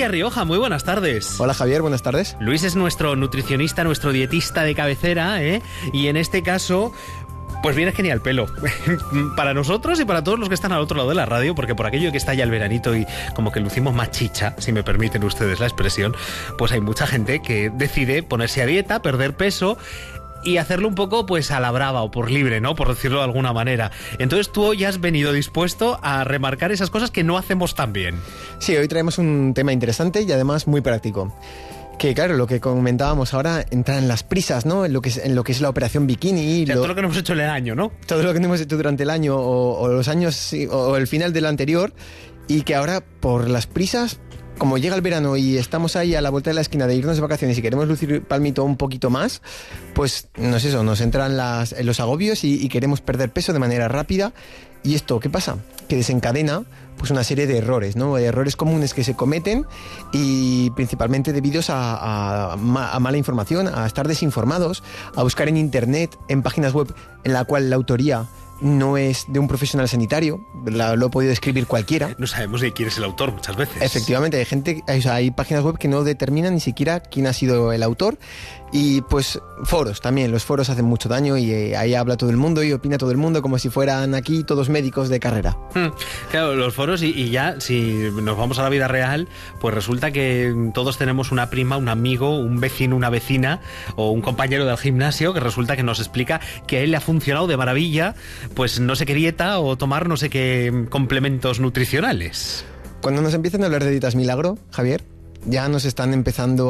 García Rioja, muy buenas tardes. Hola Javier, buenas tardes. Luis es nuestro nutricionista, nuestro dietista de cabecera, ¿eh? Y en este caso, pues viene genial pelo. Para nosotros y para todos los que están al otro lado de la radio, porque por aquello que está ya el veranito y como que lucimos más chicha, si me permiten ustedes la expresión, pues hay mucha gente que decide ponerse a dieta, perder peso y hacerlo un poco pues a la brava o por libre, ¿no? Por decirlo de alguna manera. Entonces tú hoy has venido dispuesto a remarcar esas cosas que no hacemos tan bien. Sí, hoy traemos un tema interesante y además muy práctico. Que claro, lo que comentábamos ahora entra en las prisas, ¿no? En lo que es la operación bikini. O sea, todo lo que no hemos hecho en el año, ¿no? Todo lo que no hemos hecho durante el año o los años o el final del anterior, y que ahora por las prisas, como llega el verano y estamos ahí a la vuelta de la esquina de irnos de vacaciones y queremos lucir palmito un poquito más, pues no es eso, nos entran los agobios y queremos perder peso de manera rápida. ¿Y esto qué pasa? Que desencadena pues una serie de errores, ¿no? Errores comunes que se cometen y principalmente debidos a mala información, a estar desinformados, a buscar en internet, en páginas web en la cual la autoría no es de un profesional sanitario, lo ha podido escribir cualquiera. No sabemos de quién es el autor muchas veces. Efectivamente, hay páginas web que no determinan ni siquiera quién ha sido el autor. Y pues foros también, los foros hacen mucho daño y ahí habla todo el mundo y opina todo el mundo como si fueran aquí todos médicos de carrera. Claro, los foros y ya si nos vamos a la vida real, pues resulta que todos tenemos una prima, un amigo, un vecino, una vecina o un compañero del gimnasio que resulta que nos explica que a él le ha funcionado de maravilla pues no sé qué dieta o tomar no sé qué complementos nutricionales. Cuando nos empiezan a hablar de dietas milagro, Javier, ya nos están empezando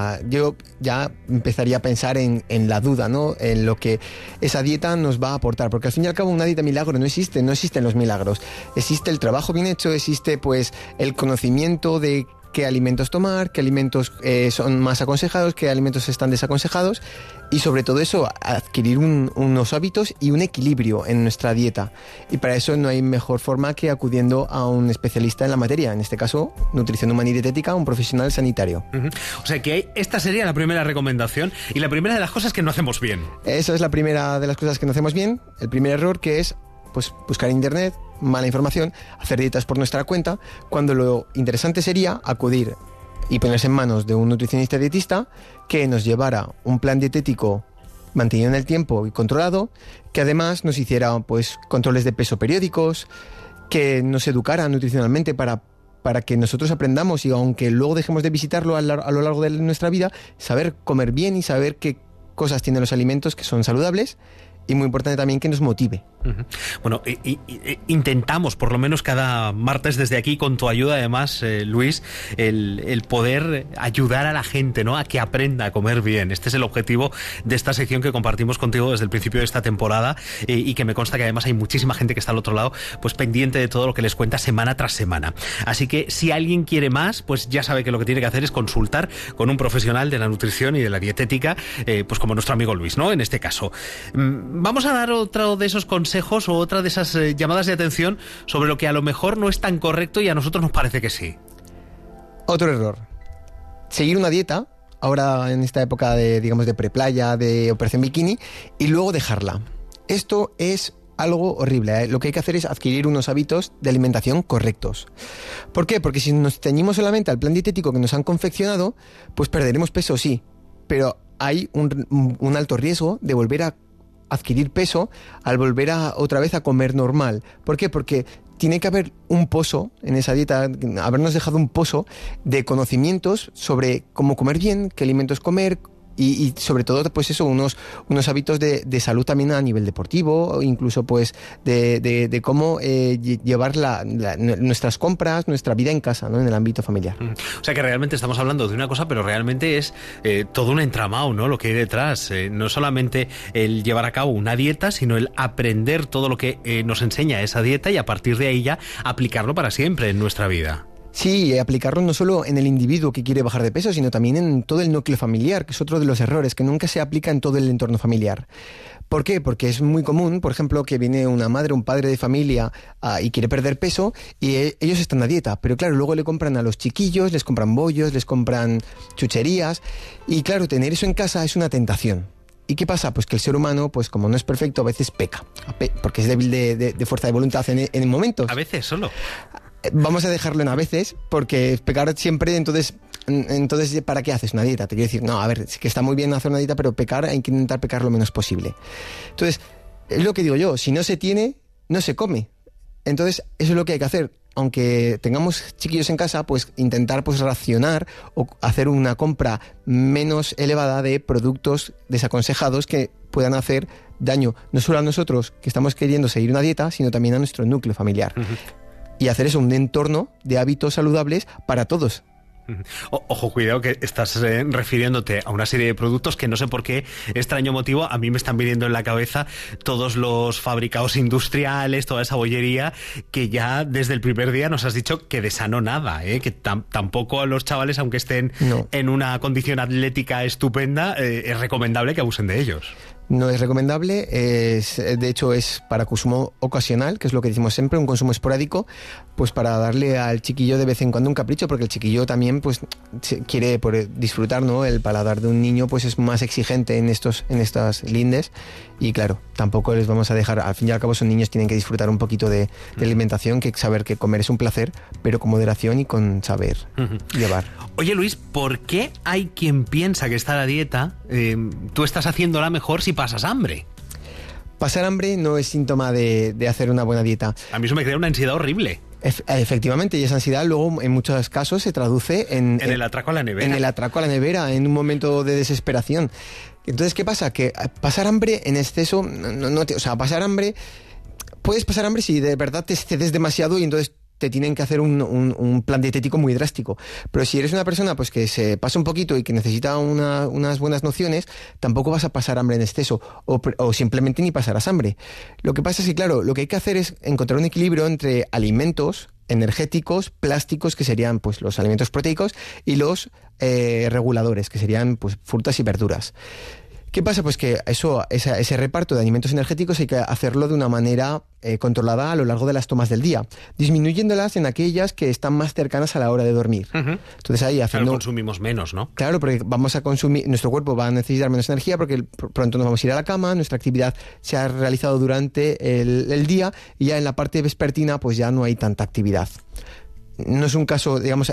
yo ya empezaría a pensar en la duda, ¿no? En lo que esa dieta nos va a aportar, porque al fin y al cabo una dieta milagro no existen los milagros. Existe el trabajo bien hecho, existe pues el conocimiento de qué alimentos tomar, qué alimentos son más aconsejados, qué alimentos están desaconsejados, y sobre todo eso, adquirir unos hábitos y un equilibrio en nuestra dieta. Y para eso no hay mejor forma que acudiendo a un especialista en la materia, en este caso, nutrición humana y dietética, un profesional sanitario. O sea que esta sería la primera recomendación y la primera de las cosas que no hacemos bien. Esa es la primera de las cosas que no hacemos bien, el primer error, que es pues buscar en internet, mala información, hacer dietas por nuestra cuenta, cuando lo interesante sería acudir y ponerse en manos de un nutricionista dietista que nos llevara un plan dietético mantenido en el tiempo y controlado, que además nos hiciera pues controles de peso periódicos, que nos educara nutricionalmente para que nosotros aprendamos, y aunque luego dejemos de visitarlo a lo largo de nuestra vida, saber comer bien y saber qué cosas tienen los alimentos que son saludables. Y muy importante también que nos motive. Bueno, intentamos, por lo menos cada martes desde aquí, con tu ayuda además, Luis, el poder ayudar a la gente, ¿no? A que aprenda a comer bien. Este es el objetivo de esta sección que compartimos contigo desde el principio de esta temporada y que me consta que además hay muchísima gente que está al otro lado, pues pendiente de todo lo que les cuenta semana tras semana. Así que si alguien quiere más, pues ya sabe que lo que tiene que hacer es consultar con un profesional de la nutrición y de la dietética, pues como nuestro amigo Luis, ¿no? En este caso. Vamos a dar otro de esos consejos o otra de esas llamadas de atención sobre lo que a lo mejor no es tan correcto y a nosotros nos parece que sí. Otro error. Seguir una dieta, ahora en esta época de preplaya, de operación bikini, y luego dejarla. Esto es algo horrible, ¿eh? Lo que hay que hacer es adquirir unos hábitos de alimentación correctos. ¿Por qué? Porque si nos ceñimos solamente al plan dietético que nos han confeccionado, pues perderemos peso, sí, pero hay un alto riesgo de volver a adquirir peso al volver otra vez a comer normal. ¿Por qué? Porque tiene que haber un pozo en esa dieta, habernos dejado un pozo de conocimientos sobre cómo comer bien, qué alimentos comer y sobre todo pues eso, unos hábitos de salud también a nivel deportivo, o incluso pues de cómo llevar nuestras compras, nuestra vida en casa, ¿no? En el ámbito familiar. O sea que realmente estamos hablando de una cosa, pero realmente es todo un entramado, ¿no? Lo que hay detrás, no solamente el llevar a cabo una dieta, sino el aprender todo lo que nos enseña esa dieta y a partir de ahí ya aplicarlo para siempre en nuestra vida. Sí, aplicarlo no solo en el individuo que quiere bajar de peso, sino también en todo el núcleo familiar, que es otro de los errores, que nunca se aplica en todo el entorno familiar. ¿Por qué? Porque es muy común, por ejemplo, que viene una madre o un padre de familia y quiere perder peso y ellos están a dieta, pero claro, luego le compran a los chiquillos, les compran bollos, les compran chucherías y claro, tener eso en casa es una tentación. ¿Y qué pasa? Pues que el ser humano, pues como no es perfecto, a veces peca, porque es débil de fuerza de voluntad en momentos. A veces solo. Vamos a dejarlo en a veces, porque pecar siempre, entonces, ¿para qué haces una dieta? Te quiero decir, no, a ver, sí que está muy bien hacer una dieta, pero pecar, hay que intentar pecar lo menos posible. Entonces, es lo que digo yo, si no se tiene, no se come. Entonces, eso es lo que hay que hacer. Aunque tengamos chiquillos en casa, pues intentar pues racionar o hacer una compra menos elevada de productos desaconsejados que puedan hacer daño no solo a nosotros que estamos queriendo seguir una dieta, sino también a nuestro núcleo familiar. Uh-huh. Y hacer eso un entorno de hábitos saludables para todos. Ojo, cuidado, que estás refiriéndote a una serie de productos que no sé por qué extraño motivo a mí me están viniendo en la cabeza todos los fabricados industriales, toda esa bollería que ya desde el primer día nos has dicho que de sano nada, que tampoco a los chavales, aunque estén en una condición atlética estupenda, es recomendable que abusen de ellos. No es recomendable, de hecho es para consumo ocasional, que es lo que decimos siempre, un consumo esporádico, pues para darle al chiquillo de vez en cuando un capricho, porque el chiquillo también pues quiere disfrutar, ¿no? El paladar de un niño pues es más exigente en estas lindes y claro, tampoco les vamos a dejar, al fin y al cabo son niños, tienen que disfrutar un poquito de alimentación, que saber que comer es un placer, pero con moderación y con saber llevar. Oye Luis, ¿por qué hay quien piensa que está la dieta, tú estás haciéndola mejor si pasas hambre? Pasar hambre no es síntoma de hacer una buena dieta. A mí eso me crea una ansiedad horrible. Efectivamente, y esa ansiedad luego en muchos casos se traduce en el atraco a la nevera. En el atraco a la nevera, en un momento de desesperación. Entonces, ¿qué pasa? Que pasar hambre en exceso, o sea, pasar hambre, puedes pasar hambre si de verdad te excedes demasiado y entonces te tienen que hacer un plan dietético muy drástico. Pero si eres una persona pues que se pasa un poquito y que necesita unas buenas nociones, tampoco vas a pasar hambre en exceso o simplemente ni pasarás hambre. Lo que pasa es que, claro, lo que hay que hacer es encontrar un equilibrio entre alimentos energéticos, plásticos, que serían pues los alimentos proteicos, y los reguladores, que serían pues frutas y verduras. ¿Qué pasa? Pues que ese reparto de alimentos energéticos hay que hacerlo de una manera controlada a lo largo de las tomas del día, disminuyéndolas en aquellas que están más cercanas a la hora de dormir. Uh-huh. Entonces ahí haciendo... Claro, consumimos menos, ¿no? Claro, porque vamos a consumir, nuestro cuerpo va a necesitar menos energía porque pronto nos vamos a ir a la cama, nuestra actividad se ha realizado durante el día y ya en la parte vespertina pues ya no hay tanta actividad. No es un caso, digamos,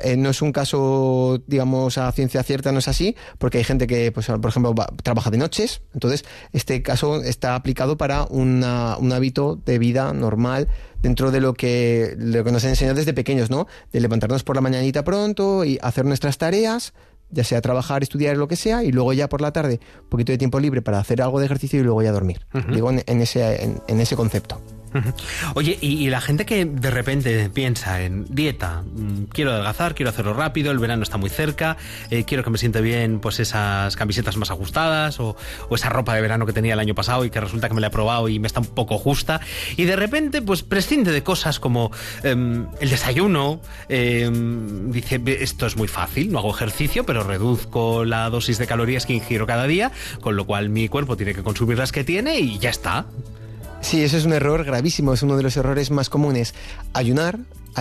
a ciencia cierta, no es así, porque hay gente que, pues, por ejemplo, trabaja de noches. Entonces, este caso está aplicado para un hábito de vida normal dentro de lo que nos han enseñado desde pequeños, ¿no? De levantarnos por la mañanita pronto y hacer nuestras tareas, ya sea trabajar, estudiar, lo que sea, y luego ya por la tarde un poquito de tiempo libre para hacer algo de ejercicio y luego ya dormir. Uh-huh. Digo, en ese concepto. Oye, y la gente que de repente piensa en dieta, quiero adelgazar, quiero hacerlo rápido, el verano está muy cerca, quiero que me siente bien pues esas camisetas más ajustadas o esa ropa de verano que tenía el año pasado y que resulta que me la he probado y me está un poco justa, y de repente pues prescinde de cosas como el desayuno, dice, esto es muy fácil, no hago ejercicio, pero reduzco la dosis de calorías que ingiero cada día, con lo cual mi cuerpo tiene que consumir las que tiene y ya está. Sí, eso es un error gravísimo, es uno de los errores más comunes. Ayunar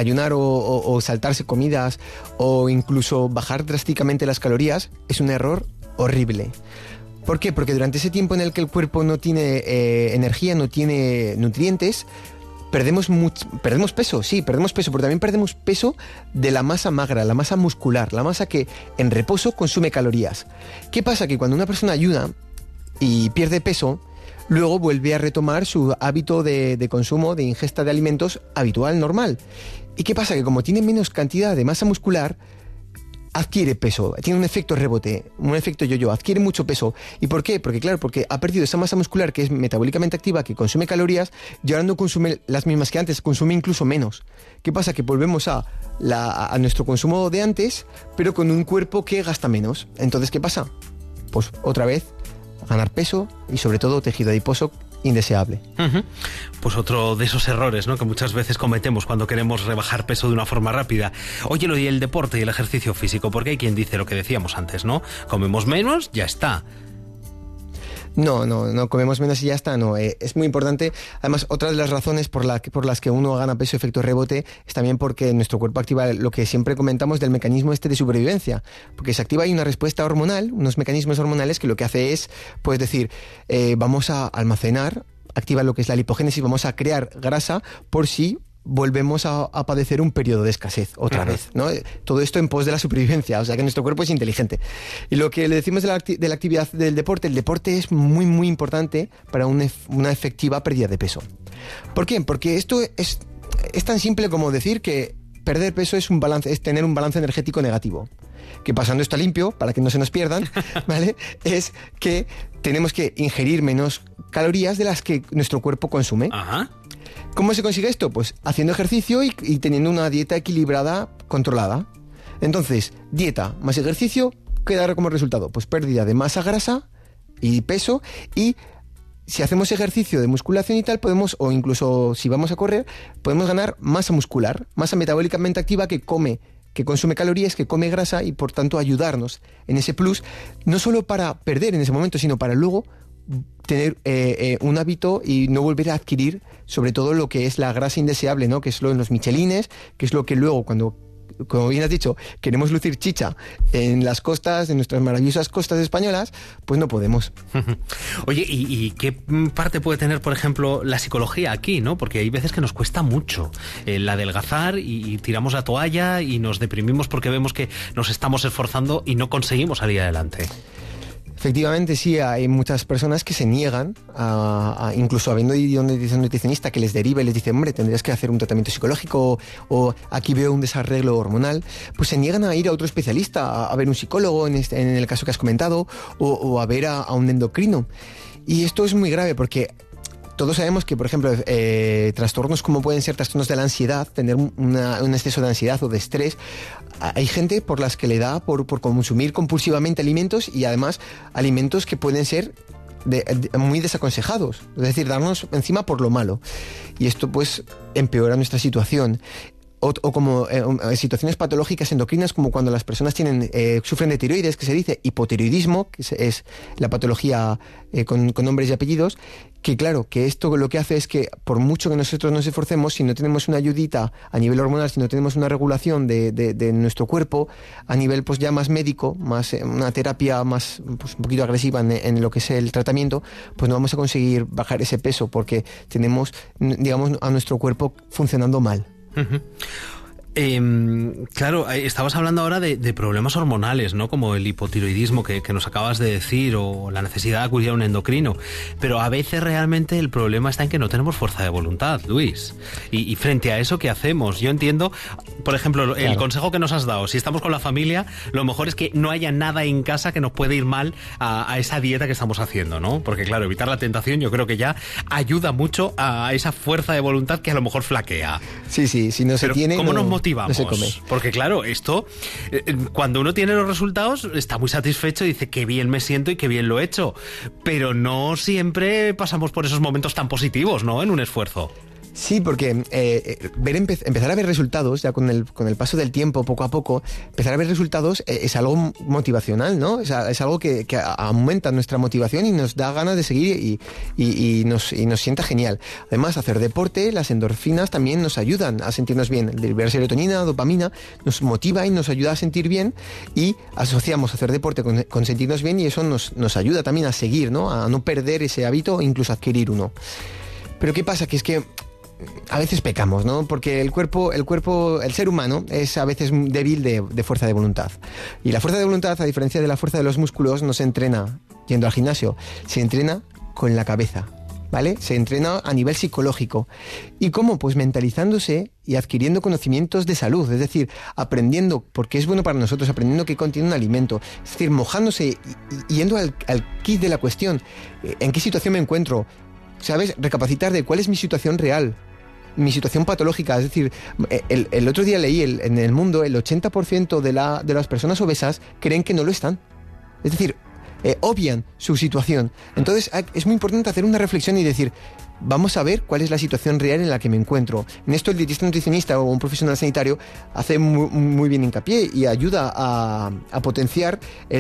o saltarse comidas o incluso bajar drásticamente las calorías es un error horrible. ¿Por qué? Porque durante ese tiempo en el que el cuerpo no tiene energía, no tiene nutrientes, perdemos peso, sí, perdemos peso, pero también perdemos peso de la masa magra, la masa muscular, la masa que en reposo consume calorías. ¿Qué pasa? Que cuando una persona ayuna y pierde peso, luego vuelve a retomar su hábito de consumo, de ingesta de alimentos habitual, normal. ¿Y qué pasa? Que como tiene menos cantidad de masa muscular, adquiere peso, tiene un efecto rebote, un efecto yo-yo, adquiere mucho peso. ¿Y por qué? Porque claro, porque ha perdido esa masa muscular que es metabólicamente activa, que consume calorías, y ahora no consume las mismas que antes, consume incluso menos. ¿Qué pasa? Que volvemos a nuestro consumo de antes, pero con un cuerpo que gasta menos. Entonces, ¿qué pasa? Pues otra vez ganar peso y sobre todo tejido adiposo indeseable. Uh-huh. Pues otro de esos errores, ¿no?, que muchas veces cometemos cuando queremos rebajar peso de una forma rápida. Oye, lo y el deporte y el ejercicio físico, porque hay quien dice lo que decíamos antes, ¿no? Comemos menos, ya está. No comemos menos y ya está, no. Es muy importante. Además, otra de las razones por las que uno gana peso efecto rebote es también porque nuestro cuerpo activa lo que siempre comentamos del mecanismo de supervivencia. Porque se activa ahí una respuesta hormonal, unos mecanismos hormonales que lo que hace es, pues decir, vamos a almacenar, activa lo que es la lipogénesis, vamos a crear grasa por si volvemos a padecer un periodo de escasez otra vez, ¿no? Todo esto en pos de la supervivencia, o sea que nuestro cuerpo es inteligente. Y lo que le decimos de la actividad del deporte, el deporte es muy, muy importante para una efectiva pérdida de peso. ¿Por qué? Porque esto es tan simple como decir que perder peso es tener un balance energético negativo. Que pasando esto a limpio, para que no se nos pierdan, ¿vale? Es que tenemos que ingerir menos calorías de las que nuestro cuerpo consume. Ajá. ¿Cómo se consigue esto? Pues haciendo ejercicio y teniendo una dieta equilibrada, controlada. Entonces, dieta más ejercicio, ¿qué da como resultado? Pues pérdida de masa grasa y peso, y si hacemos ejercicio de musculación y tal, podemos, o incluso si vamos a correr, podemos ganar masa muscular, masa metabólicamente activa que consume calorías, que come grasa y por tanto ayudarnos en ese plus, no solo para perder en ese momento, sino para luego tener un hábito y no volver a adquirir sobre todo lo que es la grasa indeseable, ¿no? Que es lo en los michelines, que es lo que luego cuando, como bien has dicho, queremos lucir chicha en las costas, en nuestras maravillosas costas españolas, pues no podemos. Oye, ¿y qué parte puede tener, por ejemplo, la psicología aquí, ¿no? Porque hay veces que nos cuesta mucho el adelgazar y tiramos la toalla y nos deprimimos porque vemos que nos estamos esforzando y no conseguimos salir adelante. Efectivamente, sí, hay muchas personas que se niegan, incluso habiendo ido a un nutricionista que les deriva y les dice, hombre, tendrías que hacer un tratamiento psicológico o aquí veo un desarreglo hormonal, pues se niegan a ir a otro especialista, a ver un psicólogo en el caso que has comentado, o a ver a un endocrino. Y esto es muy grave porque todos sabemos que, por ejemplo, trastornos como pueden ser trastornos de la ansiedad, tener un exceso de ansiedad o de estrés, hay gente por las que le da por consumir compulsivamente alimentos y además alimentos que pueden ser muy desaconsejados, es decir, darnos encima por lo malo. Y esto pues empeora nuestra situación. O como situaciones patológicas endocrinas, como cuando las personas sufren de tiroides, que se dice hipotiroidismo, que es la patología con nombres y apellidos, que claro, que esto lo que hace es que por mucho que nosotros nos esforcemos, si no tenemos una ayudita a nivel hormonal, si no tenemos una regulación de nuestro cuerpo, a nivel pues ya más médico, más una terapia más pues, un poquito agresiva en lo que es el tratamiento, pues no vamos a conseguir bajar ese peso porque tenemos, digamos, a nuestro cuerpo funcionando mal. Uh-huh. Claro, estabas hablando ahora de problemas hormonales, ¿no? Como el hipotiroidismo que nos acabas de decir, o la necesidad de acudir a un endocrino. Pero a veces realmente el problema está en que no tenemos fuerza de voluntad, Luis. Y frente a eso, ¿qué hacemos? Yo entiendo, por ejemplo, el consejo que nos has dado. Si estamos con la familia, lo mejor es que no haya nada en casa que nos pueda ir mal a esa dieta que estamos haciendo, ¿no? Porque claro, evitar la tentación yo creo que ya ayuda mucho a esa fuerza de voluntad que a lo mejor flaquea. Sí, si no se tiene... ¿Cómo nos motivamos? No se come. Porque claro, esto, cuando uno tiene los resultados, está muy satisfecho y dice qué bien me siento y qué bien lo he hecho. Pero no siempre pasamos por esos momentos tan positivos, ¿no? En un esfuerzo. Sí, porque empezar a ver resultados, ya con el paso del tiempo, poco a poco, empezar a ver resultados es algo motivacional, ¿no? Es algo que aumenta nuestra motivación y nos da ganas de seguir y nos sienta genial. Además, hacer deporte, las endorfinas también nos ayudan a sentirnos bien. El liberar serotonina, dopamina, nos motiva y nos ayuda a sentir bien, y asociamos hacer deporte con sentirnos bien, y eso nos ayuda también a seguir, ¿no? A no perder ese hábito o incluso adquirir uno. Pero ¿qué pasa? Que es que a veces pecamos, ¿no? Porque el ser humano es a veces débil de fuerza de voluntad. Y la fuerza de voluntad, a diferencia de la fuerza de los músculos, no se entrena yendo al gimnasio, se entrena con la cabeza, ¿vale? Se entrena a nivel psicológico. ¿Y cómo? Pues mentalizándose y adquiriendo conocimientos de salud, es decir, aprendiendo por qué es bueno para nosotros, aprendiendo qué contiene un alimento, es decir, mojándose y yendo al kit de la cuestión. ¿En qué situación me encuentro? ¿Sabes? Recapacitar de cuál es mi situación real, mi situación patológica. Es decir, el otro día leí en el mundo, el 80% de las personas obesas creen que no lo están. Es decir, obvian su situación. Entonces es muy importante hacer una reflexión y decir, vamos a ver cuál es la situación real en la que me encuentro. En esto el dietista nutricionista o un profesional sanitario hace muy bien hincapié y ayuda a potenciar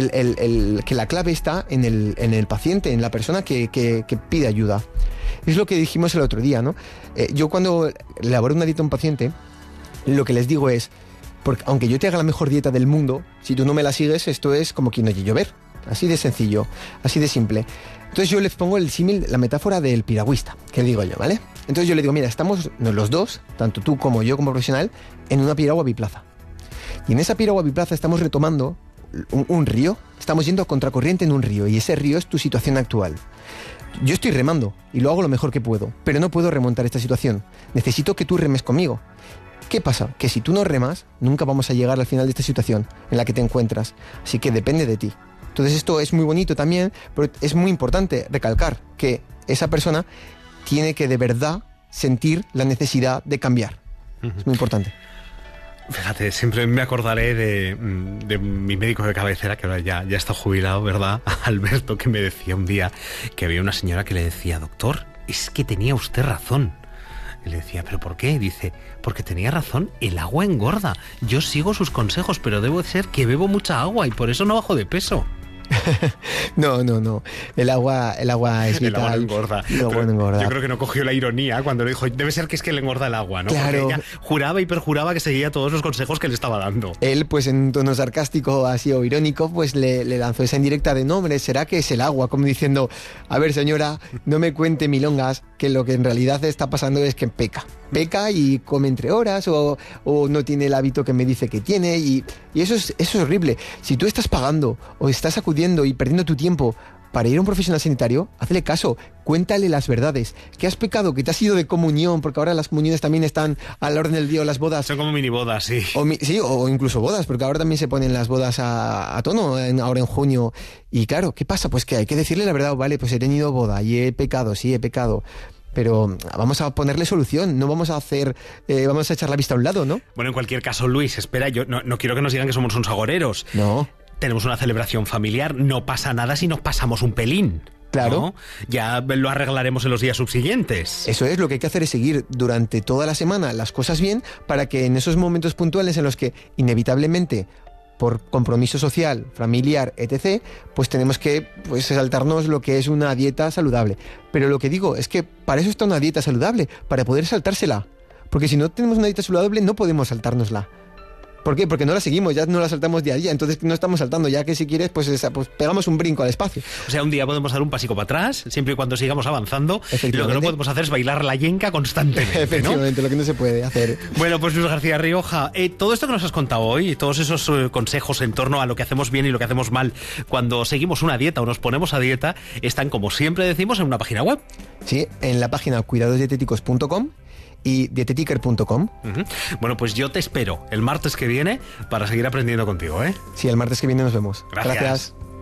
que la clave está en el paciente, en la persona que pide ayuda. Es lo que dijimos el otro día, ¿no? Yo cuando elaboro una dieta a un paciente, lo que les digo es, porque aunque yo te haga la mejor dieta del mundo, si tú no me la sigues, esto es como quien no oye llover. Así de sencillo, así de simple. Entonces yo les pongo el símil, la metáfora del piragüista, que digo yo, ¿vale? Entonces yo le digo, mira, estamos los dos, tanto tú como yo como profesional, en una piragua biplaza. Y en esa piragua biplaza estamos retomando un río, estamos yendo a contracorriente en un río, y ese río es tu situación actual. Yo estoy remando y lo hago lo mejor que puedo, pero no puedo remontar esta situación. Necesito que tú remes conmigo. ¿Qué pasa? Que si tú no remas, nunca vamos a llegar al final de esta situación en la que te encuentras. Así que depende de ti. Entonces esto es muy bonito también, pero es muy importante recalcar que esa persona tiene que de verdad sentir la necesidad de cambiar. Es muy importante. Fíjate, siempre me acordaré de mi médico de cabecera, que ahora ya está jubilado, ¿verdad? Alberto, que me decía un día que había una señora que le decía, doctor, es que tenía usted razón. Y le decía, ¿pero por qué? Dice, porque tenía razón, el agua engorda. Yo sigo sus consejos, pero debo ser que bebo mucha agua y por eso no bajo de peso. No. El agua es vital. El agua no engorda. El agua no engorda. Yo creo que no cogió la ironía cuando le dijo, debe ser que es que le engorda el agua, ¿no? Claro. Porque ella juraba y perjuraba que seguía todos los consejos que le estaba dando. Él, pues en un tono sarcástico así o irónico, pues le lanzó esa indirecta de nombre, ¿será que es el agua? Como diciendo, a ver señora, no me cuente milongas, que lo que en realidad está pasando es que peca y come entre horas o no tiene el hábito que me dice que tiene y eso es horrible. Si tú estás pagando o estás acudiendo y perdiendo tu tiempo para ir a un profesional sanitario, hazle caso, cuéntale las verdades. ¿Que has pecado? ¿Que te has ido de comunión? Porque ahora las comuniones también están a la orden del día, o las bodas. Son como mini bodas, sí. O incluso bodas, porque ahora también se ponen las bodas a tono, ahora en junio. Y claro, ¿qué pasa? Pues que hay que decirle la verdad, vale, pues he tenido boda y he pecado, sí, he pecado. Pero vamos a ponerle solución, no vamos a vamos a echar la vista a un lado, ¿no? Bueno, en cualquier caso, Luis, espera, yo no quiero que nos digan que somos unos agoreros. No. Tenemos una celebración familiar, no pasa nada si nos pasamos un pelín. Claro. ¿No? Ya lo arreglaremos en los días subsiguientes. Eso es, lo que hay que hacer es seguir durante toda la semana las cosas bien para que en esos momentos puntuales en los que inevitablemente por compromiso social, familiar, etc., pues tenemos que saltarnos lo que es una dieta saludable. Pero lo que digo es que para eso está una dieta saludable, para poder saltársela. Porque si no tenemos una dieta saludable no podemos saltárnosla. ¿Por qué? Porque no la seguimos, ya no la saltamos día a día, entonces no estamos saltando, ya que si quieres, pues pegamos un brinco al espacio. O sea, un día podemos dar un pasico para atrás, siempre y cuando sigamos avanzando. Lo que no podemos hacer es bailar la yenca constantemente, Efectivamente, ¿no? Lo que no se puede hacer. Bueno, pues Luis García Rioja, todo esto que nos has contado hoy, todos esos consejos en torno a lo que hacemos bien y lo que hacemos mal cuando seguimos una dieta o nos ponemos a dieta, están, como siempre decimos, en una página web. Sí, en la página cuidadosdietéticos.com y dietetiker.com. Bueno, pues yo te espero el martes que viene para seguir aprendiendo contigo, ¿eh? Sí, el martes que viene nos vemos. Gracias.